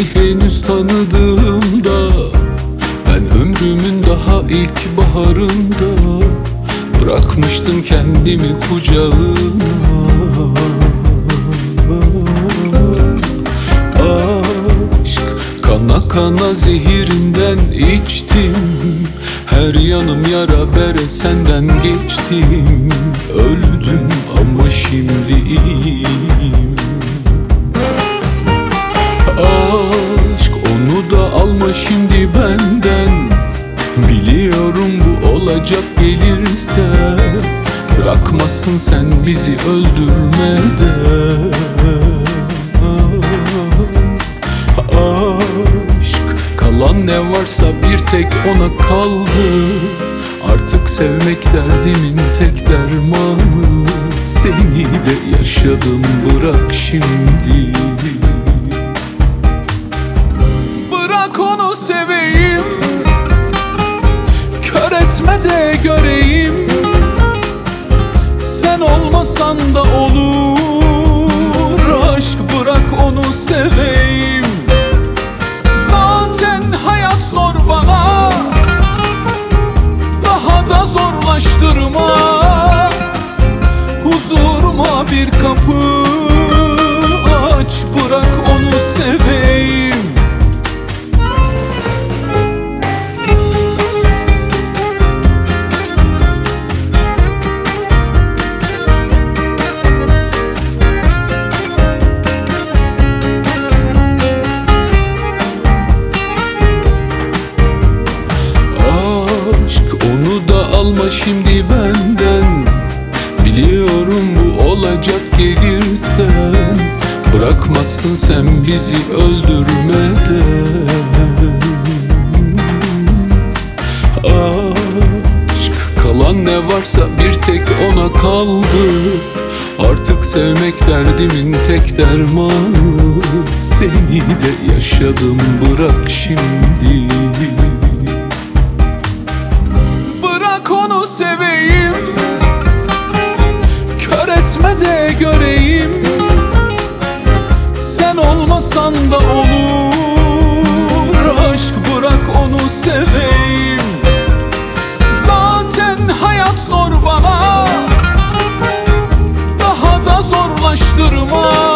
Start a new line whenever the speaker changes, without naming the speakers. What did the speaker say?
henüz tanıdığımda, ben ömrümün daha ilk baharında bırakmıştım kendimi kucağına. Aşk kana kana zehirinden içtim, her yanım yara bere senden geçtim. Öldüm ama şimdi iyiyim. Aşk onu da alma şimdi benden, biliyorum bu olacak gelirse. Bırakmazsın sen bizi öldürmeden. Aşk kalan ne varsa bir tek ona kaldı. Artık sevmek derdimin tek dermanı. Seni de yaşadım, bırak şimdi. Bırak onu seveyim, kör etme de göreyim. Sen olmasan da olur, aşk bırak onu seveyim. Zaten hayat zor bana, daha da zorlaştırma. Huzuruma bir kapı aç, bırak onu seveyim. Alma şimdi benden, biliyorum bu olacak gelirse. Bırakmazsın sen bizi öldürmeden. Aşk kalan ne varsa bir tek ona kaldı. Artık sevmek derdimin tek dermanı. Seni de yaşadım, bırak şimdi. Onu seveyim, kör etme de göreyim. Sen olmasan da olur, aşk bırak onu seveyim. Zaten hayat zor bana, daha da zorlaştırma.